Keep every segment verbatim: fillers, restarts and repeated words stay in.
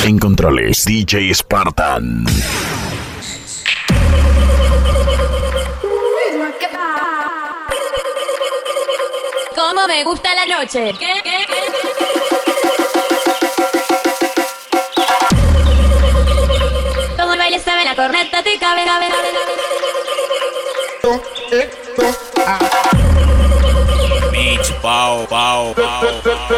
En controles, D J Spartan. Cómo me gusta la noche. ¿Qué? ¿Qué? ¿Qué? Todo el baile sabe, la corneta te cabe, cabe, cabe, cabe. Beach, pao, pao, pao, pao.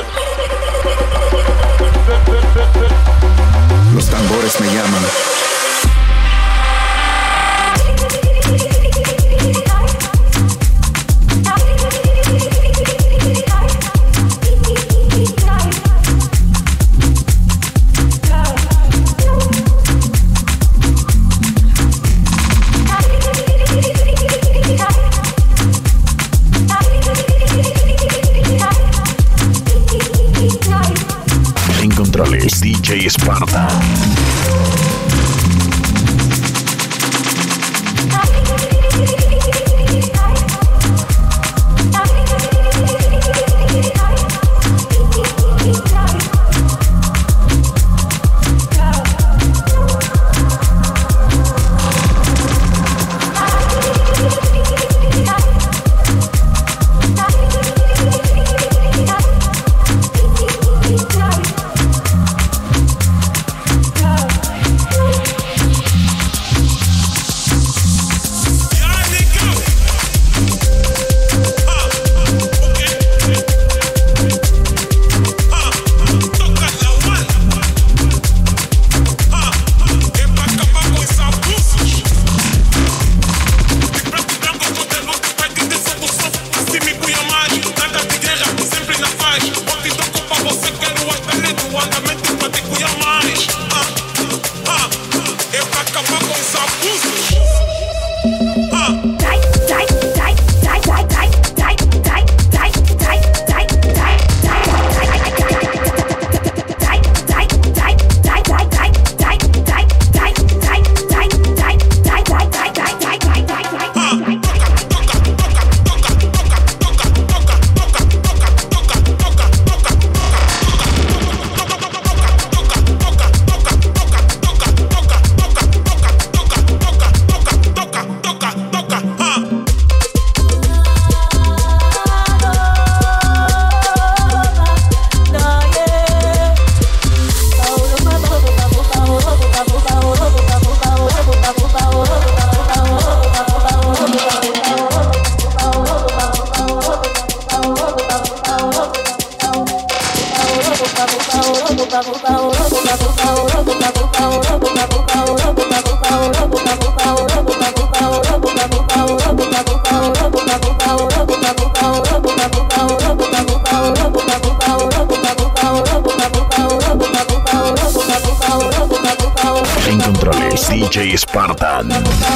Los tambores me llaman. En controles, D J Spartan. En controles, D J Spartan.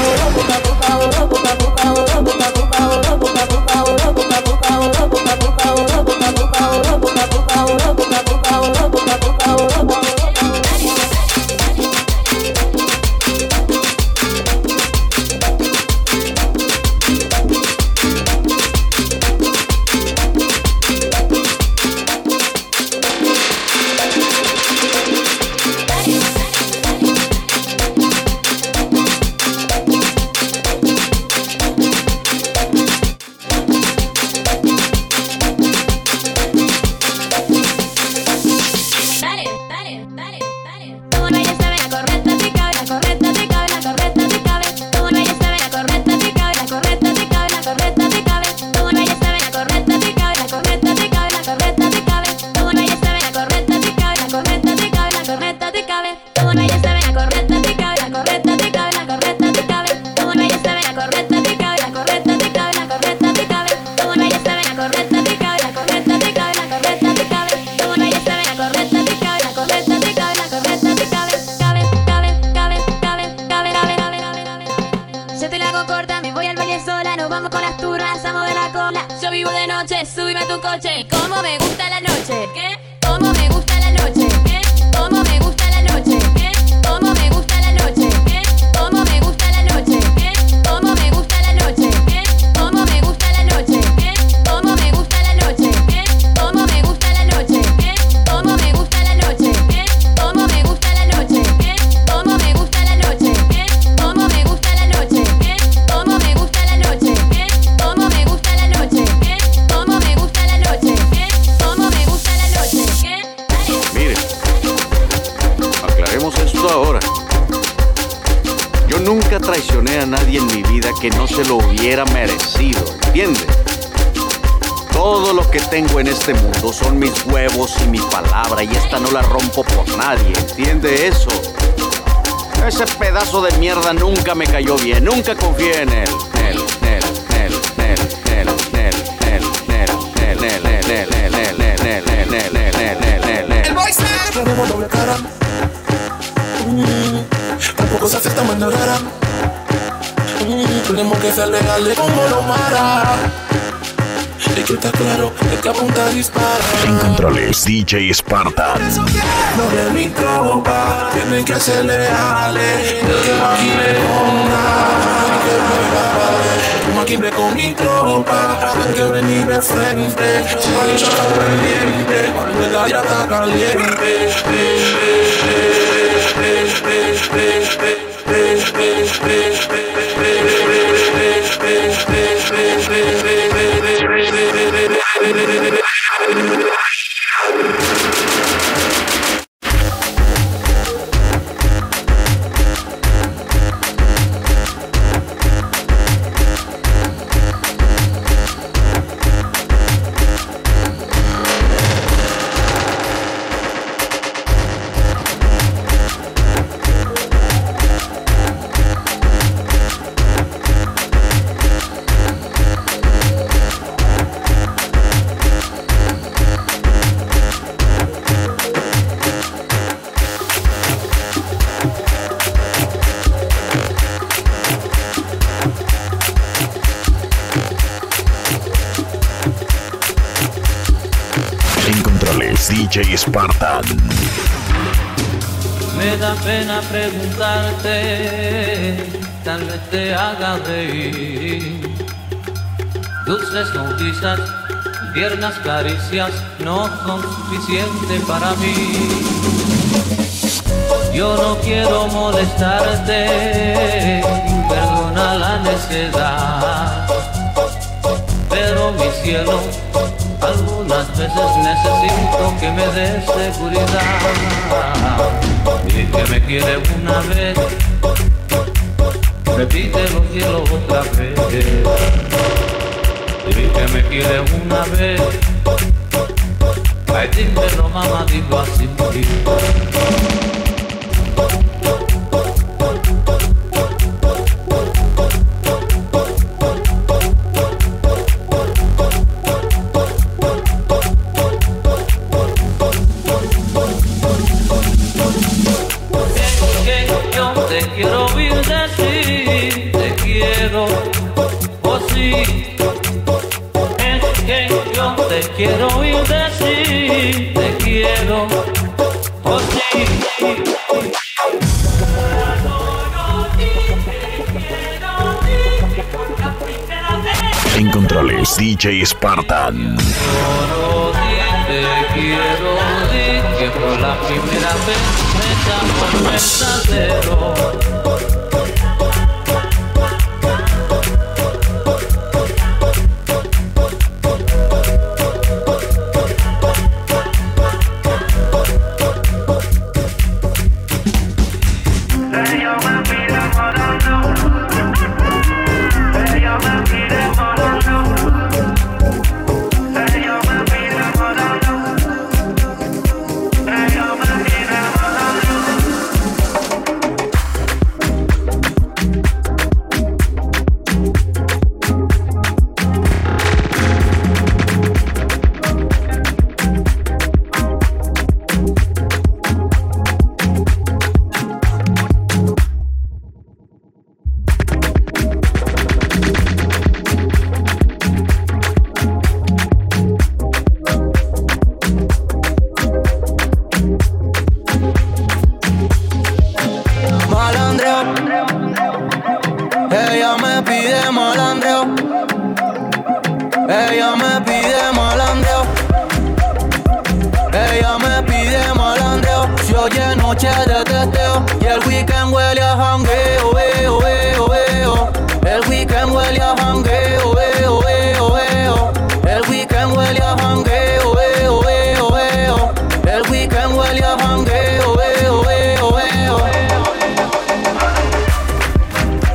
Súbime a tu coche, cómo me gusta la noche, ¿qué? Cómo me gusta la noche, ¿qué? Cómo me gusta la noche, ¿qué? Cómo me gusta la noche, ¿qué? Cómo me gusta la noche, ¿qué? Cómo me gusta la noche, ¿qué? Cómo me gusta la noche, ¿qué? Cómo me gusta la noche, ¿qué? Cómo me gusta la noche, ¿qué? Cómo me gusta la noche, ¿qué? Cómo me gusta la Nunca traicioné a nadie en mi vida que no se lo hubiera merecido, ¿entiendes? Todo lo que tengo en este mundo son mis huevos y mi palabra, y esta no la rompo por nadie, ¿entiende eso? Ese pedazo de mierda nunca me cayó bien, nunca confié en él. Nel, nel, nel, nel, nel, nel, nel, nel, nel, nel, nel, nel, nel, nel, nel, nel, nel, nel, nel. El boy Snap. Tenemos doble cara. Mm, tampoco se hace esta manera rara. Mm, tenemos que ser legales como lo mara. Y que está claro, el que apunta dispara. En controles, D J Spartan. No de mi tropa, tienen que ser leales. El que maquine con una, que me va maquine con mi tropa. Hay que venir de frente, si va a estar pendiente, cuando el área está caliente. D J Spartan. Me da pena preguntarte, tal vez te haga reír. Dulces noticias, tiernas caricias no son suficientes para mí. Yo no quiero molestarte, perdona la necedad, pero mi cielo, algunas veces necesito que me des seguridad. Y que me quiere una vez, repítelo cielo otra vez. Y que me quiere una vez, ay dímelo mamá, digo así. Quiero oír decir, te quiero, oh sí. En controles, D J Spartan. Solo di, te quiero, di que por la primera vez me llamo el verdadero. Ella me pide malandreo. Ella me pide malandreo. Si oye noche de teteo y el weekend huele a jangueo, eo, eo, eo. El weekend huele a jangueo, eo, eo, eo. El weekend huele a jangueo, eo, eo, eo. El weekend huele a jangueo, eo, eo, eo.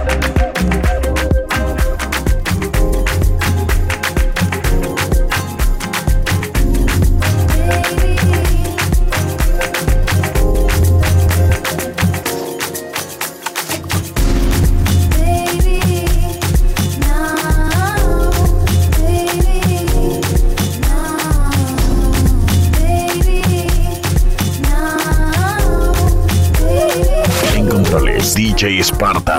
controles, D J Spartan.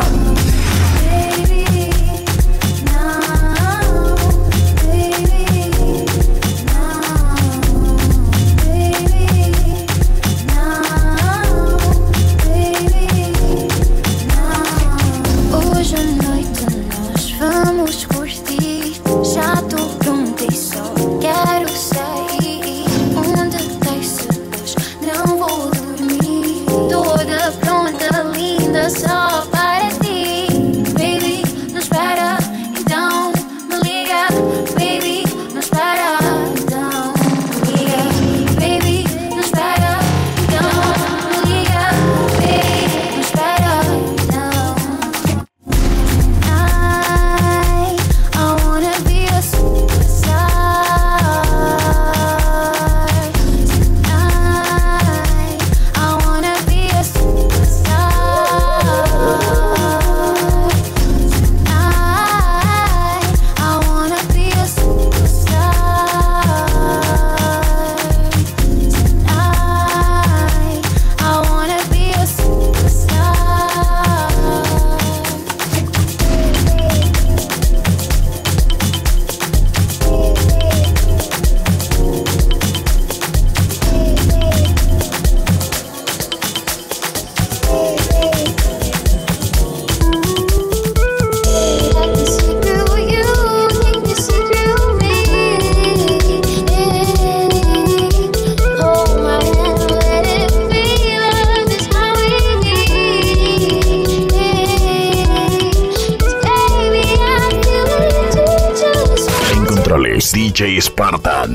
Só para ti, baby, não espera, então me liga, baby, não espera, então me liga, baby, não espera, então me liga, baby, não espera, então. Tonight, I wanna be a superstar. Tonight, I wanna be a superstar. D J Spartan.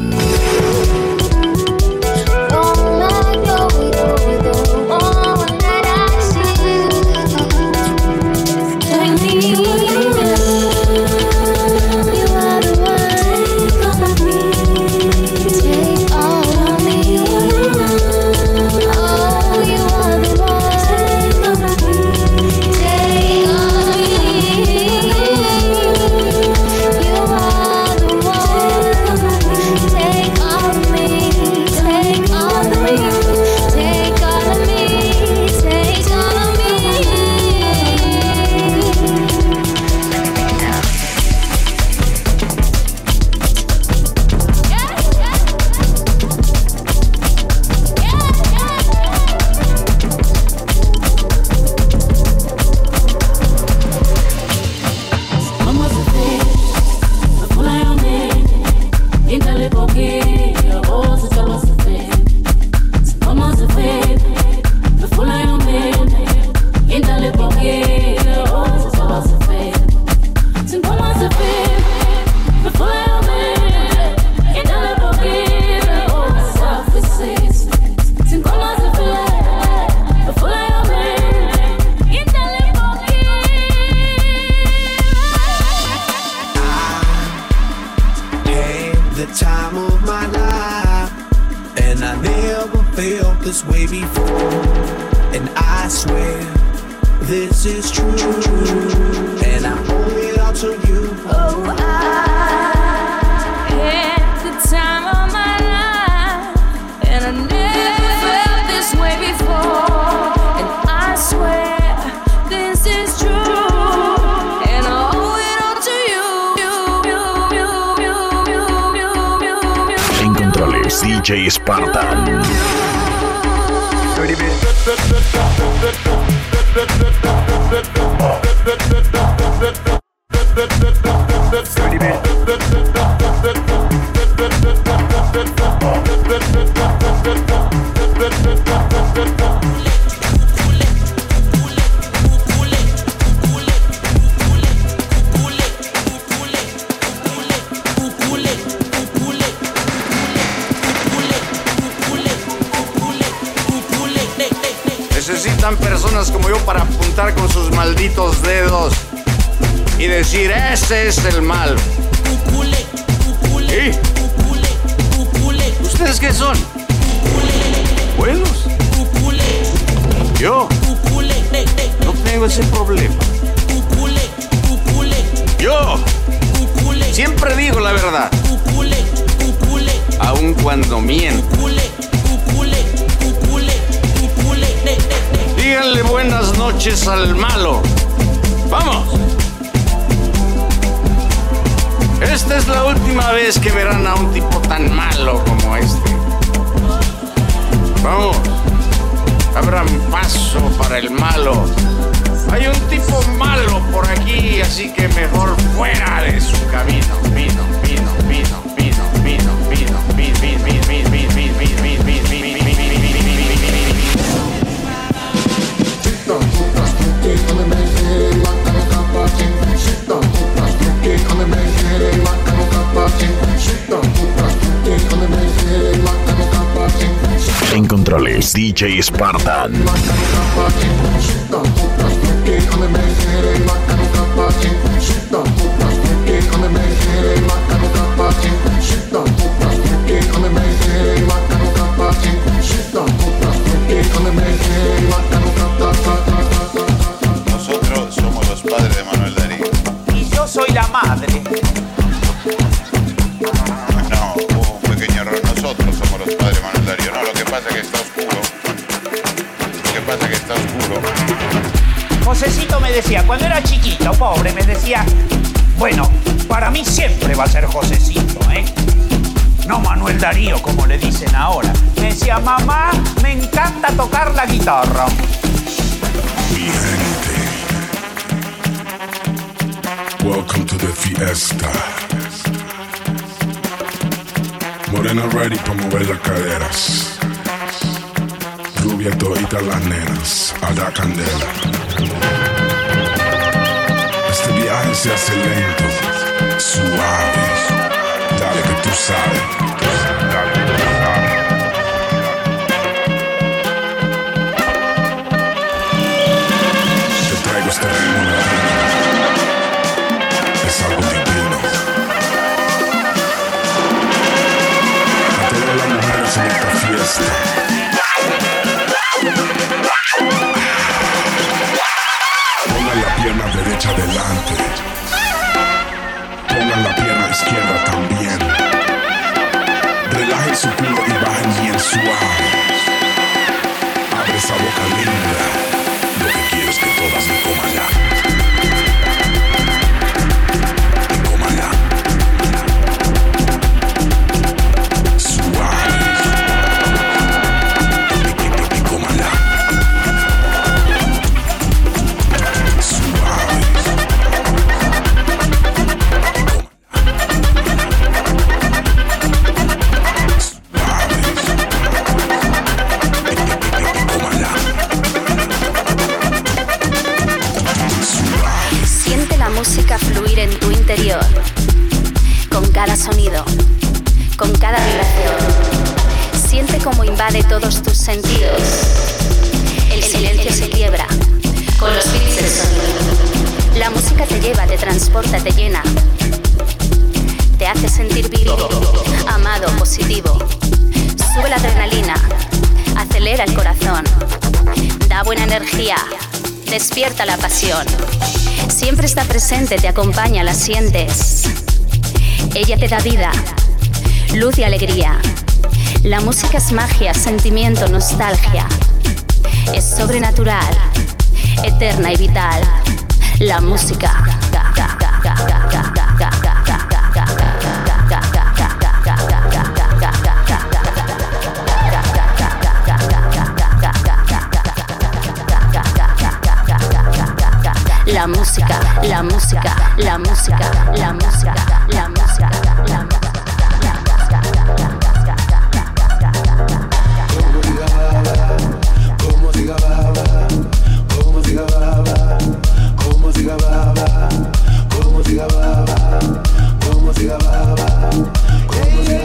This way before, and I swear this is true, and I owe it all to you. Oh, I had the time of my life, and I never felt this way before, and I swear this is true, and I owe it all to you. En controles, D J Spartan. Necesitan personas como yo para apuntar con sus malditos dedos y decir, ese es el mal. ¿Y? ¿Ustedes qué son? ¿Buenos? Yo no tengo ese problema. Yo siempre digo la verdad, aun cuando miento. Díganle buenas noches noches al malo. ¡Vamos! Esta es la última vez que verán a un tipo tan malo como este. Vamos, abran paso para el malo. Hay un tipo malo por aquí, así que mejor fuera de su camino. Vino, vino, vino, vino, vino, vino, vino, vino, vino, vino, vino, vino, vino, vino, En controles, D J Spartan. Nosotros somos los padres de Manuel Darío. Y yo soy la madre. No, hubo un pequeño error. Nosotros somos los padres de Manuel Darío. No, lo que pasa es que está oscuro. Lo que pasa es que está oscuro. Josecito me decía, cuando era chiquito, pobre, me decía, bueno, para mí siempre va a ser Josecito, ¿eh? No Manuel Darío, como le dicen ahora. Me decía, mamá, me encanta tocar la guitarra. Mi gente, welcome to the fiesta. Morena ready para mover las caderas. Rubia todita las nenas, a la candela. Este viaje se hace lento, suave. Dale que tú sabes. Dale que tú sabes. Te traigo este ritmo latino. Es algo divino. A todas las mujeres en esta fiesta. Pongan la pierna derecha adelante. Pongan la pierna izquierda también. Relajen su culo y bajen bien suave. Abre esa boca linda. Lo que quiero es que todas me coman ya. Me coman ya. Suave. Me, me, me, me coman ya. Suave. Siente la música fluir en tu interior, con cada sonido, con cada vibración. Siente cómo invade todos tus sentidos. El silencio se quiebra con los beats del sonido. La música te lleva, te transporta, te llena. Te hace sentir vivo, amado, positivo. Sube la adrenalina, acelera el corazón, da buena energía, despierta la pasión. Siempre está presente, te acompaña, la sientes. Ella te da vida, luz y alegría. La música es magia, sentimiento, nostalgia. Es sobrenatural, eterna y vital. La música. La música, la música, la música, la música, la música, la música. Como diga baba, como diga baba, como diga baba, como diga baba, como diga baba, como diga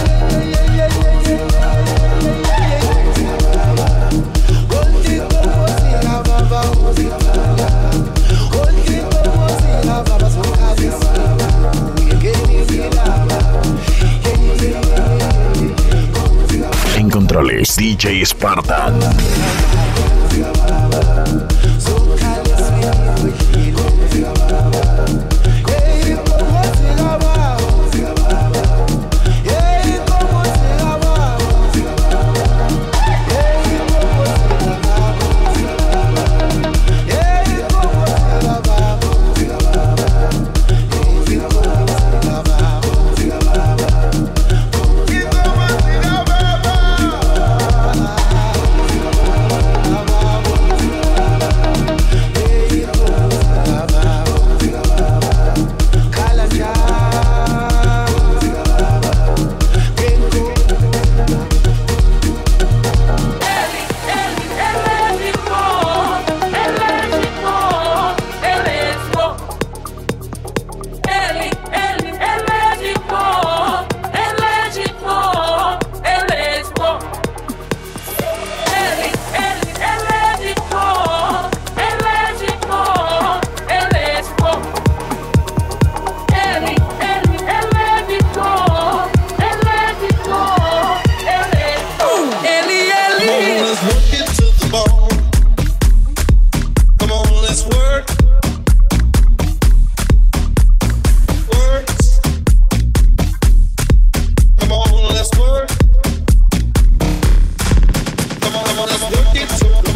En controles, D J Spartan.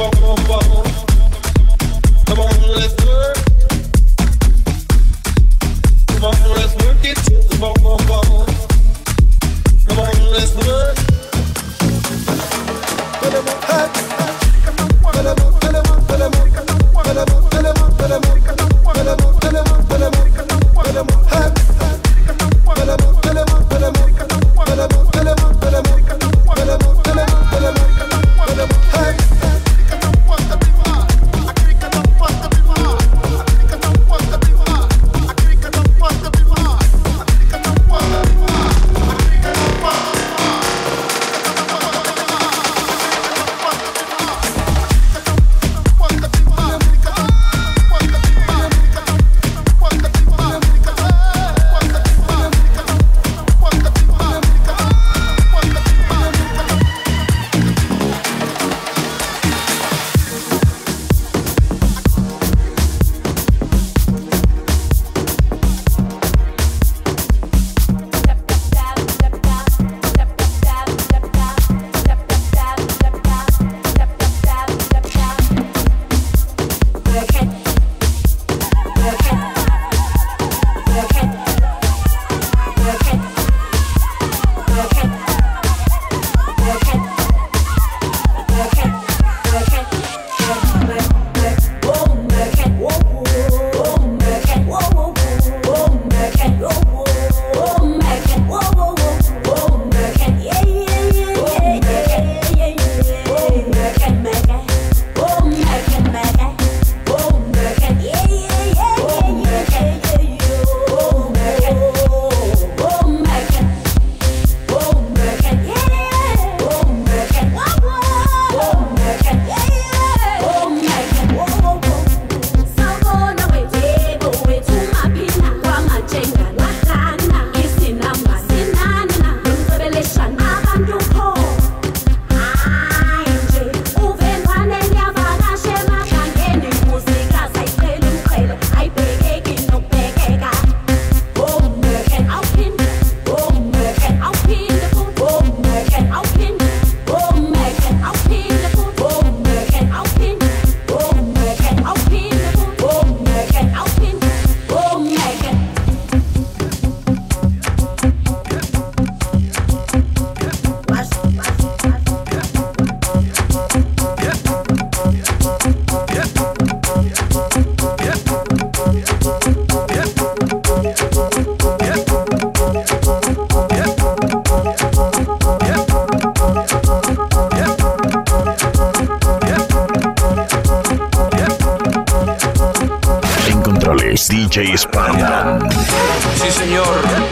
D J Spartan. Sí, señor.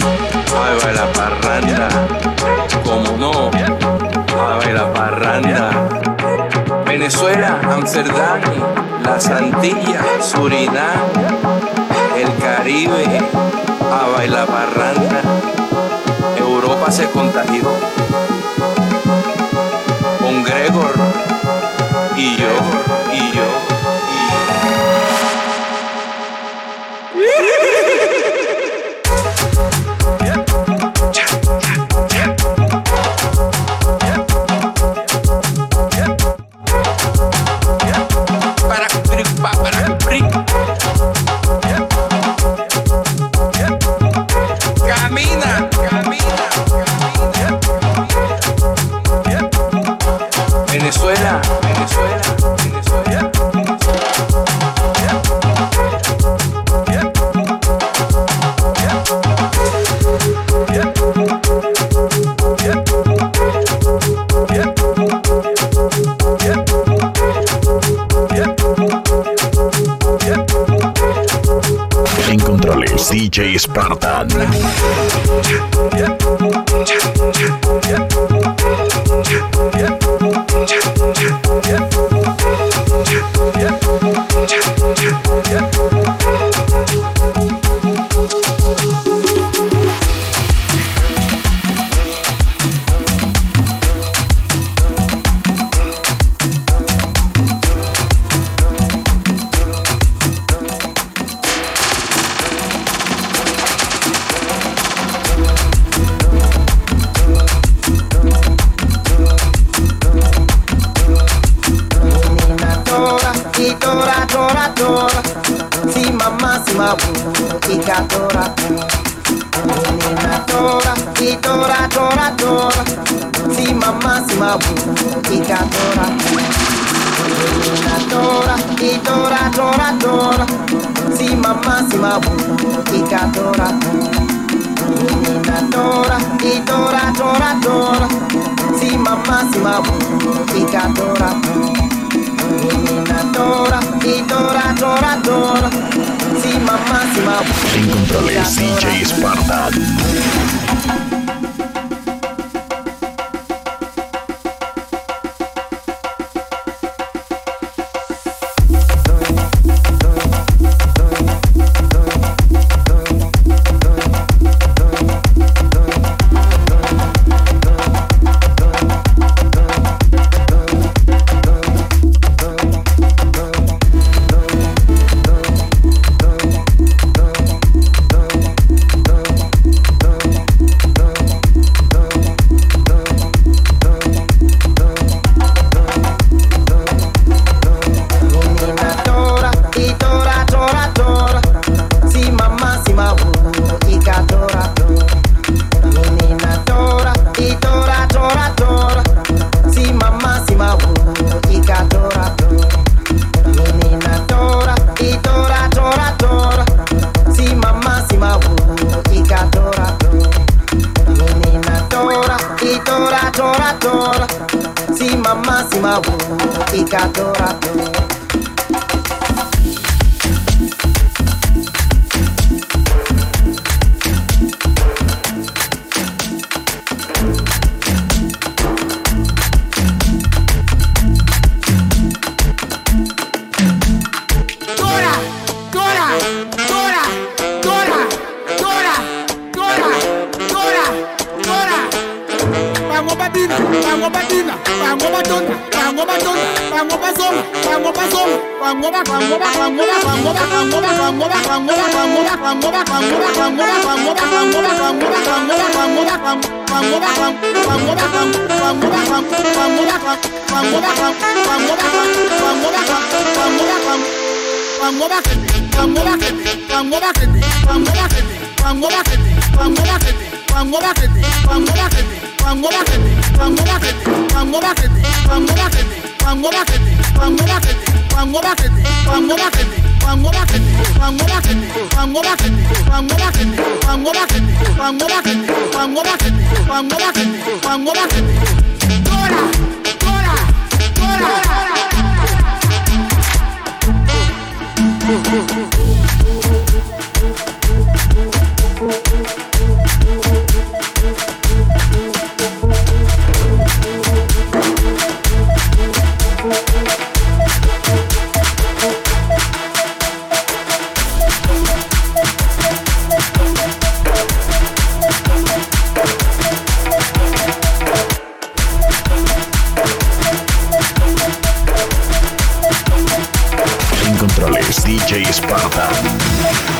Ahí va la parranda. Como no, ahí va la parranda. Venezuela, Amsterdam, las Antillas, Surinam, el Caribe, ahí va la parranda. Europa se contagió con Gregor y yo, y yo. Camina, camina, Venezuela, Venezuela, Venezuela. En controles, D J Spartan. y tora, tora, tora. Si mamá, si mabu, y catora. Nina tora, y tora, tora, tora. Si mamá, si mabu, y catora. Nina tora, y tora, tora, tora. Si mamá, si mabu, y catora. Nina tora, y tora, tora, tora. Si mamá, si mabu, y catora. Nina tora, y tora, tora, tora. Si mamá, si mabu. En controles D J Spartan. En controles D J Spartan.